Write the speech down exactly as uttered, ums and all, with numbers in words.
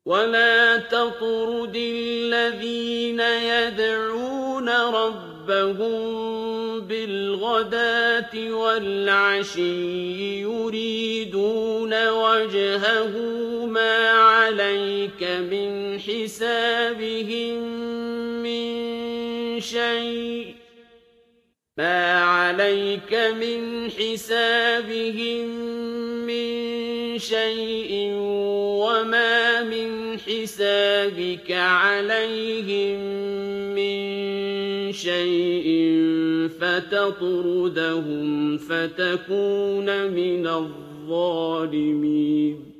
وَلَا تَطْرُدِ الَّذِينَ يَدْعُونَ رَبَّهُم بِالْغَدَاةِ وَالْعَشِيِّ يُرِيدُونَ وَجْهَهُ مَا عَلَيْكَ مِنْ حِسَابِهِم مِّن شَيْءٍ مَا عَلَيْكَ مِنْ حِسَابِهِم مِّن شَيْءٍ وَمَا مِنْ حِسَابِكَ عَلَيْهِم مِّن شَيْءٍ فَتَطْرُدَهُمْ فَتَكُونَ مِنَ الظَّالِمِينَ